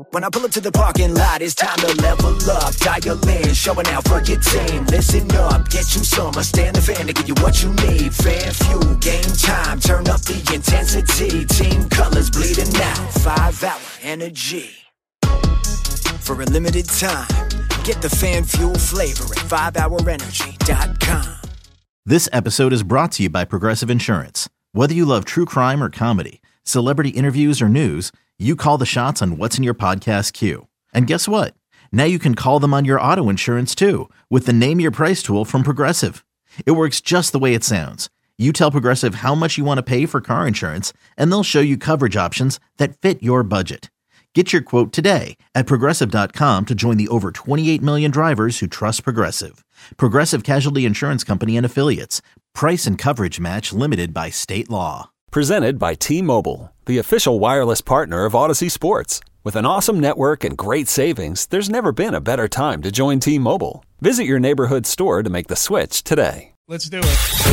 When I pull up to the parking lot, it's time to level up. Dial in, showing out for your team. Listen up, get you some. Stand the fan to give you what you need. Fan fuel, game time, turn up the intensity. Team colors bleeding out, 5-hour energy. For a limited time, get the fan fuel flavor at 5hourenergy.com. This episode is brought to you by Progressive Insurance. Whether you love true crime or comedy, celebrity interviews or news, you call the shots on what's in your podcast queue. And guess what? Now you can call them on your auto insurance too with the Name Your Price tool from Progressive. It works just the way it sounds. You tell Progressive how much you want to pay for car insurance, and they'll show you coverage options that fit your budget. Get your quote today at Progressive.com to join the over 28 million drivers who trust Progressive. Progressive Casualty Insurance Company and Affiliates. Price and coverage match limited by state law. Presented by T-Mobile, the official wireless partner of Odyssey Sports. With an awesome network and great savings, there's never been a better time to join T-Mobile. Visit your neighborhood store to make the switch today. Let's do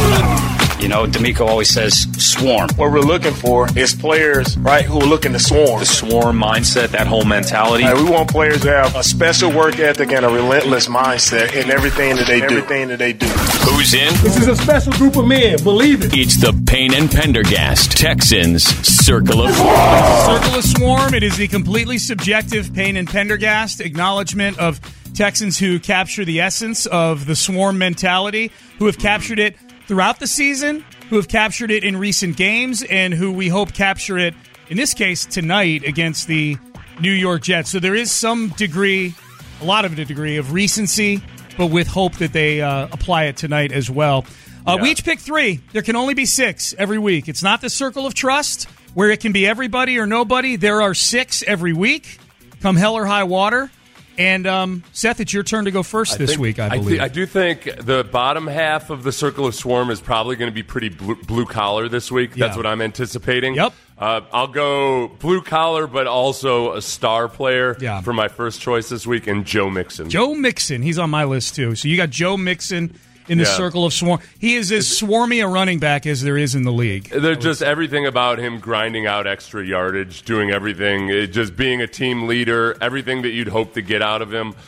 it. You know, D'Amico always says swarm. What we're looking for is players, right, who are looking to swarm. The swarm mindset, that whole mentality. Right, we want players to have a special work ethic and a relentless mindset in everything that they do. Who's in? This is a special group of men, believe it. It's the Payne and Pendergast Texans Circle of Circle of Swarm. It is the completely subjective Payne and Pendergast acknowledgement of Texans who capture the essence of the swarm mentality, who have captured it throughout the season, who have captured it in recent games, and who we hope capture it, in this case, tonight against the New York Jets. So there is some degree, a lot of a degree of recency, but with hope that they apply it tonight as well. We each pick 3. There can only be 6 every week. It's not the Circle of Trust, where it can be everybody or nobody. There are 6 every week, come hell or high water. And, Seth, it's your turn to go first this week, I believe. I do think the bottom half of the Circle of Swarm is probably going to be pretty blue-collar this week. Yeah. That's what I'm anticipating. Yep. I'll go blue-collar, but also a star player for my first choice this week, and Joe Mixon. Joe Mixon. He's on my list, too. So you got Joe Mixon in the Circle of Swarm. He is as swarmy a running back as there is in the league. There's just everything about him grinding out extra yardage, doing everything, just being a team leader, everything that you'd hope to get out of him.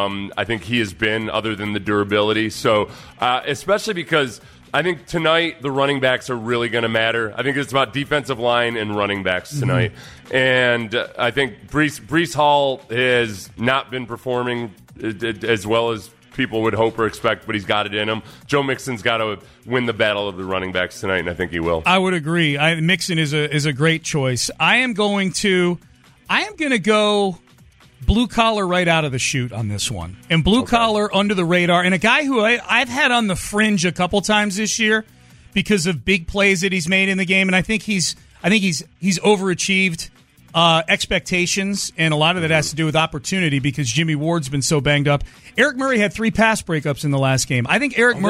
I think he has been, other than the durability. So, especially because I think tonight the running backs are really going to matter. I think it's about defensive line and running backs tonight. Mm-hmm. And I think Breece Hall has not been performing as well as people would hope or expect, but he's got it in him. Joe Mixon's got to win the battle of the running backs tonight, and I think he will. I would agree. Mixon is a great choice. I am going to go blue collar right out of the chute on this one, and blue collar under the radar, and a guy who I've had on the fringe a couple times this year because of big plays that he's made in the game, and I think he's overachieved expectations, and a lot of that has to do with opportunity because Jimmy Ward's been so banged up. Eric Murray had 3 pass breakups in the last game. I think Eric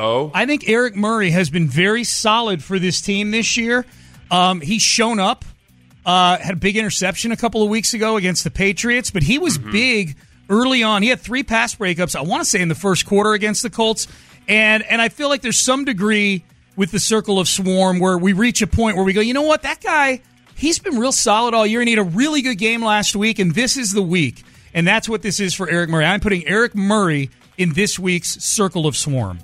Murray has been very solid for this team this year. He's shown up, had a big interception a couple of weeks ago against the Patriots, but he was big early on. He had 3 pass breakups, I want to say in the first quarter against the Colts, and I feel like there's some degree with the Circle of Swarm where we reach a point where we go, you know what, that guy, he's been real solid all year, and he had a really good game last week, and this is the week. And that's what this is for Eric Murray. I'm putting Eric Murray in this week's Circle of Swarm.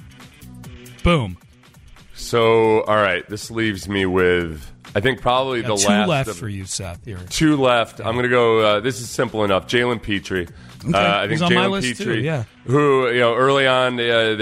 Boom. So, all right, this leaves me with, I think, probably the last. 2 left for you, Seth. Here. 2 left. I'm going to go, this is simple enough, Jalen Petrie. Okay. I think Jalen Petrie, who early on,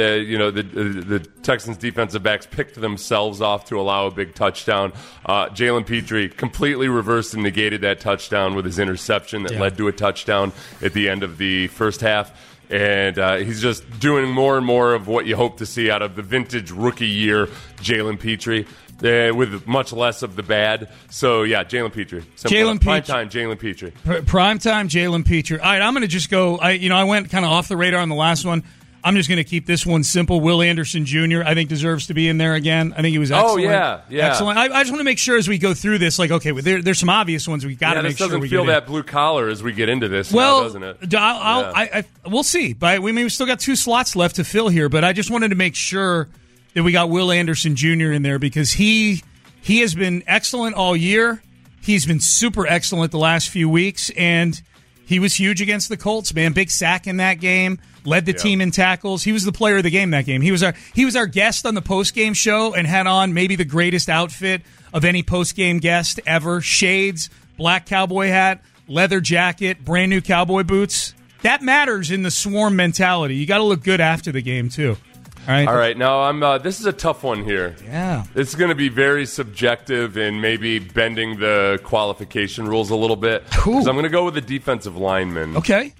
the Texans defensive backs picked themselves off to allow a big touchdown. Jalen Petrie completely reversed and negated that touchdown with his interception that led to a touchdown at the end of the first half. And he's just doing more and more of what you hope to see out of the vintage rookie year Jalen Petrie. With much less of the bad. So, yeah, Jalen Petrie. Primetime Jalen Petrie. Primetime Jalen Petrie. All right, I'm going to just go. I went kind of off the radar on the last one. I'm just going to keep this one simple. Will Anderson Jr., I think, deserves to be in there again. I think he was excellent. Oh, yeah. Excellent. I just want to make sure as we go through this, there's some obvious ones we've got to make sure we get in. This doesn't feel that blue collar as we get into this now, doesn't it? We'll see. But we've still got 2 slots left to fill here, but I just wanted to make sure that we got Will Anderson Jr. in there because he has been excellent all year. He's been super excellent the last few weeks, and he was huge against the Colts, man. Big sack in that game. Led the team in tackles. He was the player of the game that game. He was our guest on the post-game show and had on maybe the greatest outfit of any post-game guest ever. Shades, black cowboy hat, leather jacket, brand new cowboy boots. That matters in the Swarm mentality. You got to look good after the game, too. All right. Now, this is a tough one here. Yeah. It's going to be very subjective and maybe bending the qualification rules a little bit. Cool. I'm going to go with the defensive lineman. Okay.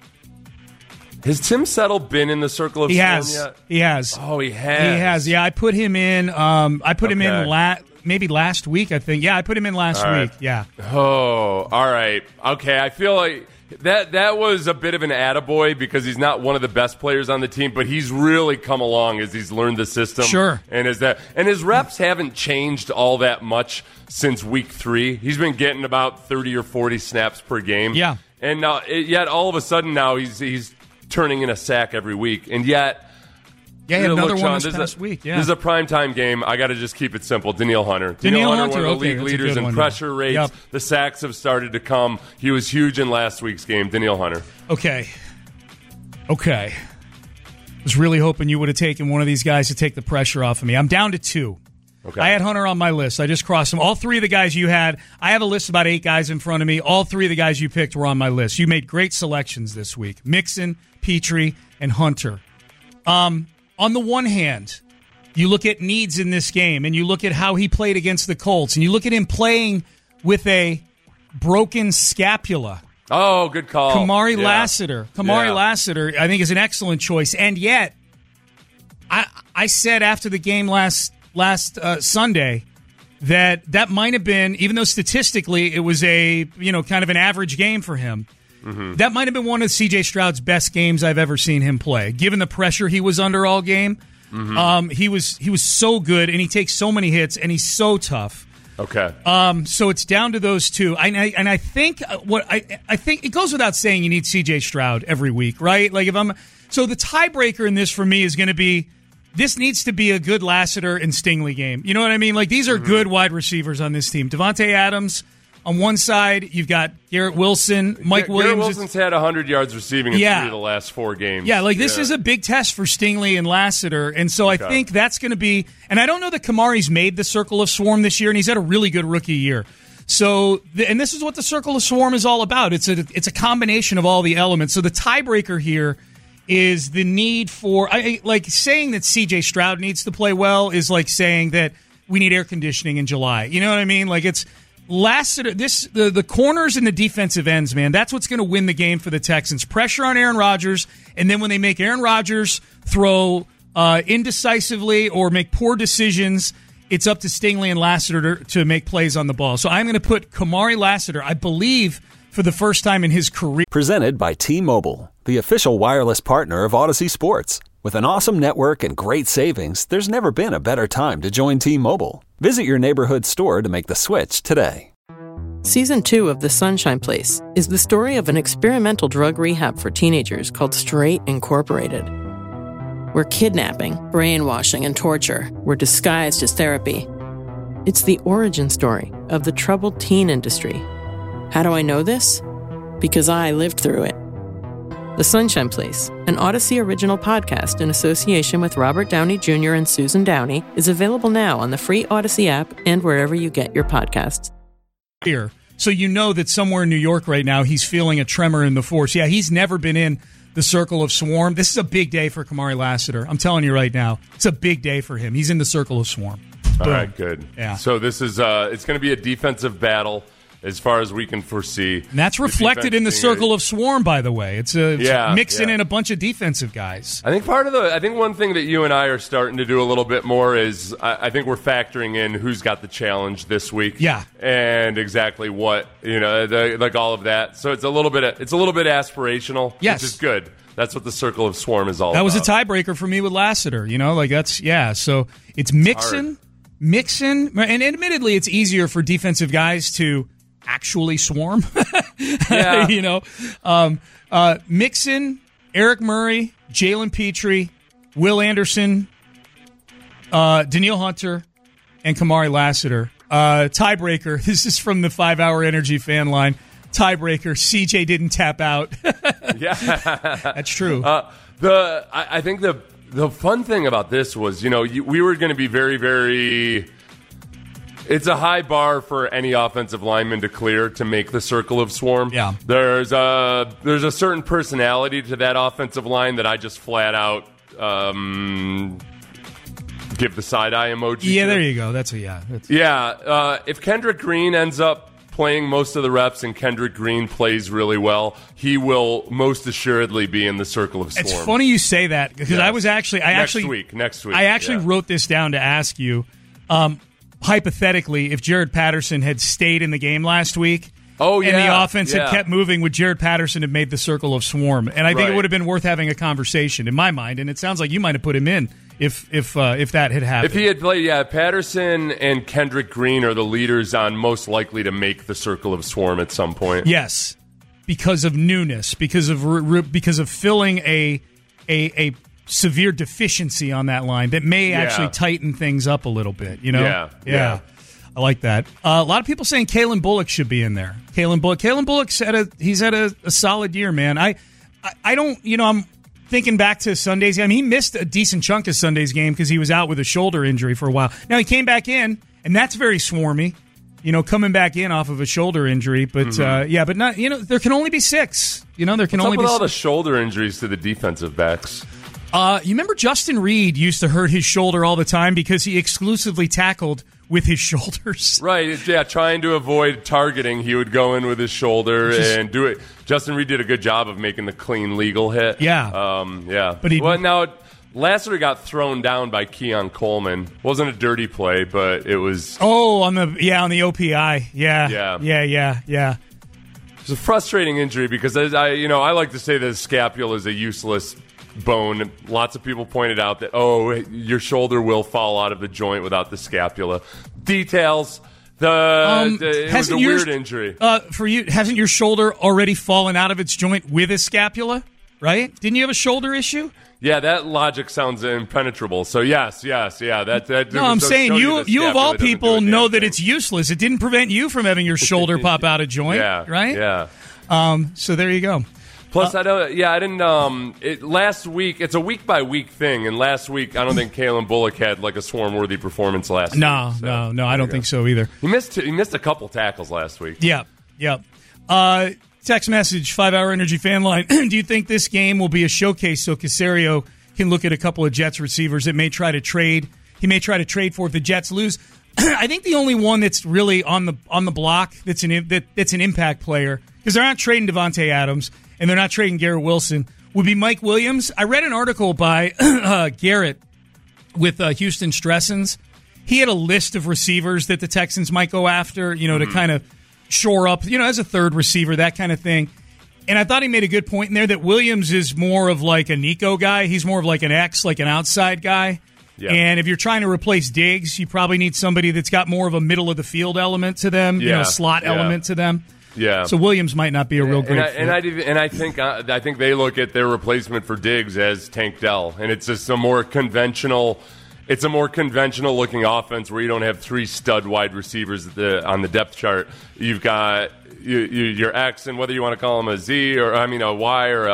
Has Tim Settle been in the circle of Swarm yet? He has. Oh, he has. He has. Yeah, I put him in. Him in maybe last week, I think. Yeah, I put him in last week. Yeah. Oh, all right. Okay, I feel like that was a bit of an attaboy because he's not one of the best players on the team, but he's really come along as he's learned the system. Sure. And his reps haven't changed all that much since week 3. He's been getting about 30 or 40 snaps per game. Yeah. And now, yet all of a sudden now he's turning in a sack every week, and yet. Yeah, he had another one this past week. Yeah. This is a primetime game. I got to just keep it simple. Danielle Hunter. Danielle Hunter, one of the league leaders in pressure rates. Yep. The sacks have started to come. He was huge in last week's game. Danielle Hunter. Okay. I was really hoping you would have taken one of these guys to take the pressure off of me. I'm down to 2. Okay. I had Hunter on my list. I just crossed them. All 3 of the guys you had, I have a list of about 8 guys in front of me. All 3 of the guys you picked were on my list. You made great selections this week. Mixon, Petrie, and Hunter. On the one hand, you look at needs in this game, and you look at how he played against the Colts, and you look at him playing with a broken scapula. Oh, good call. Kamari Lassiter. Lassiter, I think, is an excellent choice. And yet, I said after the game last Sunday that might have been, even though statistically it was a kind of an average game for him, that might have been one of C.J. Stroud's best games I've ever seen him play. Given the pressure he was under all game, he was so good, and he takes so many hits, and he's so tough. Okay. So it's down to those 2, and I think I think it goes without saying you need C.J. Stroud every week, right? Like so the tiebreaker in this for me is going to be. This needs to be a good Lassiter and Stingley game. You know what I mean? Like, these are good wide receivers on this team. Devontae Adams on one side. You've got Garrett Wilson, Mike Williams. Garrett Wilson's had 100 yards receiving in 3 of the last 4 games. Yeah, this is a big test for Stingley and Lassiter. And so I think that's going to be – and I don't know that Kamari's made the Circle of Swarm this year, and he's had a really good rookie year. So – and this is what the Circle of Swarm is all about. It's a combination of all the elements. So the tiebreaker here – is the need for like saying that C.J. Stroud needs to play well is like saying that we need air conditioning in July. You know what I mean? Like it's Lassiter. The corners and the defensive ends, man. That's what's going to win the game for the Texans. Pressure on Aaron Rodgers, and then when they make Aaron Rodgers throw indecisively or make poor decisions, it's up to Stingley and Lassiter to make plays on the ball. So I'm going to put Kamari Lassiter, I believe, for the first time in his career. Presented by T-Mobile, the official wireless partner of Odyssey Sports. With an awesome network and great savings, there's never been a better time to join T-Mobile. Visit your neighborhood store to make the switch today. Season 2 of The Sunshine Place is the story of an experimental drug rehab for teenagers called Straight Incorporated, where kidnapping, brainwashing, and torture were disguised as therapy. It's the origin story of the troubled teen industry. How do I know this? Because I lived through it. The Sunshine Place, an Odyssey original podcast in association with Robert Downey Jr. and Susan Downey, is available now on the free Odyssey app and wherever you get your podcasts. Here, so you know that somewhere in New York right now he's feeling a tremor in the force. Yeah, he's never been in the Circle of Swarm. This is a big day for Kamari Lassiter. I'm telling you right now, it's a big day for him. He's in the Circle of Swarm. All right, good. Yeah. So this is it's going to be a defensive battle. As far as we can foresee. And that's reflected in the Circle of Swarm, by the way. It's mixing in a bunch of defensive guys. I think one thing that you and I are starting to do a little bit more is I think we're factoring in who's got the challenge this week. Yeah. And exactly what, like all of that. So it's a little bit aspirational, yes, which is good. That's what the Circle of Swarm is all about. That was a tiebreaker for me with Lassiter, so it's Mixon, and admittedly it's easier for defensive guys to actually swarm. Mixon, Eric Murray, Jalen Petrie, Will Anderson, Danielle Hunter, and Kamari Lassiter. Tiebreaker. This is from the 5 Hour Energy fan line. Tiebreaker. CJ didn't tap out. Yeah, that's true. I think the fun thing about this was, we were going to be very, very. It's a high bar for any offensive lineman to clear to make the circle of swarm. Yeah, there's a certain personality to that offensive line that I just flat out give the side eye emoji. Yeah, to. There you go. That's a yeah. If Kendrick Green ends up playing most of the reps and Kendrick Green plays really well, he will most assuredly be in the circle of swarm. It's funny you say that because yes. Next week. I actually wrote this down to ask you. Hypothetically, if Jared Patterson had stayed in the game last week, and the offense had kept moving, would Jared Patterson have made the circle of swarm? And I think it would have been worth having a conversation in my mind. And it sounds like you might have put him in if that had happened. If he had played, Patterson and Kendrick Green are the leaders on most likely to make the circle of swarm at some point. Yes, because of newness, because of filling a severe deficiency on that line that may actually tighten things up a little bit. Yeah. I like that. A lot of people saying Kalen Bullock should be in there. Kalen Bullock's had a solid year, man. I don't, I'm thinking back to Sunday's game. He missed a decent chunk of Sunday's game because he was out with a shoulder injury for a while. Now he came back in, and that's very swarmy. Coming back in off of a shoulder injury, but but not. There can only be 6. There can What's only up with be all the shoulder injuries to the defensive backs. You remember Justin Reed used to hurt his shoulder all the time because he exclusively tackled with his shoulders. Right, yeah, trying to avoid targeting, he would go in with his shoulder and do it. Justin Reed did a good job of making the clean legal hit. Yeah. But now Lassiter got thrown down by Keon Coleman. Wasn't a dirty play, but it was on the OPI. Yeah. It's a frustrating injury because I like to say that scapula is a useless bone. Lots of people pointed out that your shoulder will fall out of the joint without the scapula. Details. It was a weird injury. For you, hasn't your shoulder already fallen out of its joint with a scapula? Right? Didn't you have a shoulder issue? Yeah, that logic sounds impenetrable. So yes, yeah. No, I'm saying you of all people know that it's useless. It didn't prevent you from having your shoulder pop out of joint. Yeah, right. Yeah. So there you go. Plus, I didn't. Last week, it's a week by week thing, and last week I don't think Kalen Bullock had like a swarm worthy performance last week. No, I don't think so either. He missed a couple tackles last week. Yeah. Text message, 5 Hour Energy fan line. Do you think this game will be a showcase so Caserio can look at a couple of Jets receivers that may try to trade? He may try to trade for if the Jets lose. I think the only one that's really on the block that's an impact player, because they're not trading Devontae Adams and they're not trading Garrett Wilson, would be Mike Williams. I read an article by Garrett with Houston Stressens. He had a list of receivers that the Texans might go after, to kind of shore up, as a third receiver, that kind of thing. And I thought he made a good point in there that Williams is more of like a Nico guy. He's more of like an X, like an outside guy. Yeah. And if you're trying to replace Diggs, you probably need somebody that's got more of a middle of the field element to them, slot element to them. Yeah. So Williams might not be a real great fit. And I think they look at their replacement for Diggs as Tank Dell, and it's just a more conventional looking offense where you don't have 3 stud wide receivers on the depth chart. You've got your X, and whether you want to call him a Z or a Y or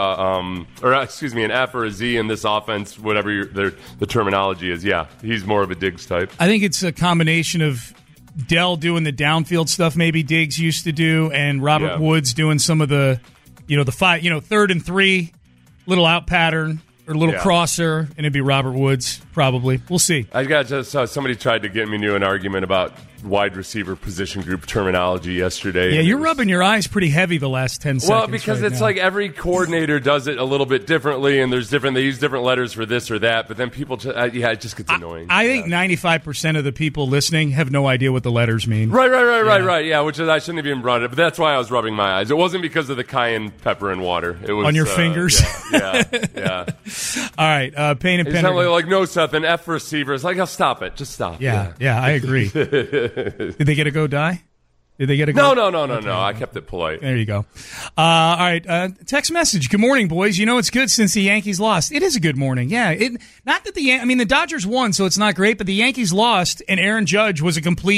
an F or a Z in this offense, whatever the terminology is. Yeah, he's more of a Diggs type. I think it's a combination of Dell doing the downfield stuff maybe Diggs used to do, and Robert Woods doing some of the, the 3rd and 3 little out pattern. Or a little crosser, and it'd be Robert Woods, probably. We'll see. I just saw somebody tried to get me into an argument about wide receiver position group terminology yesterday. Yeah, you're rubbing your eyes pretty heavy the last 10 seconds. Well, because it's now. like every coordinator does it a little bit differently, and they use different letters for this or that, but then people it just gets annoying. I think 95% of the people listening have no idea what the letters mean. Right. Yeah, which is, I shouldn't have even brought it, but that's why I was rubbing my eyes. It wasn't because of the cayenne pepper and water. It was on your fingers. Yeah. All right, Payne and Pendergast. It's not like, no, Seth, an F receiver. It's like, stop it. Just stop. Yeah, I agree. Did they get a go die? Did they get a go? No. I kept it polite. There you go. All right, text message. Good morning, boys. It's good since the Yankees lost. It is a good morning. Yeah. Not that the Dodgers won, so it's not great, but the Yankees lost, and Aaron Judge was a complete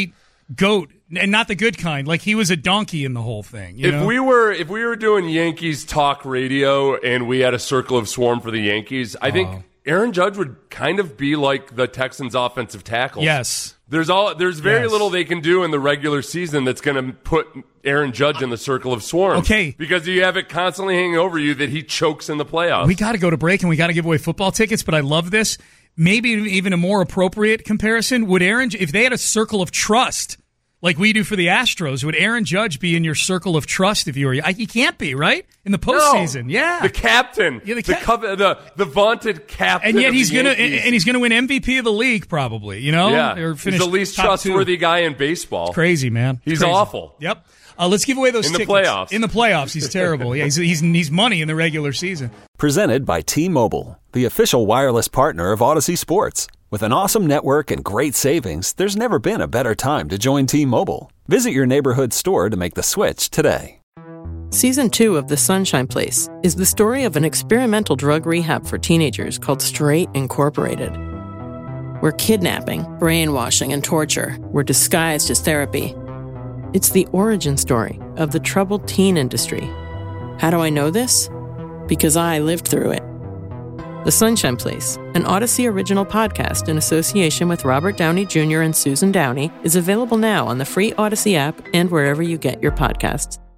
goat, and not the good kind. Like he was a donkey in the whole thing. If we were doing Yankees talk radio and we had a circle of swarm for the Yankees, I think Aaron Judge would kind of be like the Texans' offensive tackles. Yes. There's very little they can do in the regular season that's going to put Aaron Judge in the circle of swarm. Okay. Because you have it constantly hanging over you that he chokes in the playoffs. We got to go to break and we got to give away football tickets, but I love this. Maybe even a more appropriate comparison. Would if they had a circle of trust like we do for the Astros, would Aaron Judge be in your circle of trust if you were? He can't be, right? In the postseason, the captain, the vaunted captain, and yet he's gonna win MVP of the league probably. Or he's the least trustworthy guy in baseball. It's crazy, man. He's awful. Yep. Let's give away those tickets. In the playoffs, he's terrible. Yeah, he's money in the regular season. Presented by T-Mobile, the official wireless partner of Odyssey Sports. With an awesome network and great savings, there's never been a better time to join T-Mobile. Visit your neighborhood store to make the switch today. Season 2 of The Sunshine Place is the story of an experimental drug rehab for teenagers called Straight Incorporated, where kidnapping, brainwashing, and torture were disguised as therapy. It's the origin story of the troubled teen industry. How do I know this? Because I lived through it. The Sunshine Place, an Odyssey original podcast in association with Robert Downey Jr. and Susan Downey, is available now on the free Odyssey app and wherever you get your podcasts.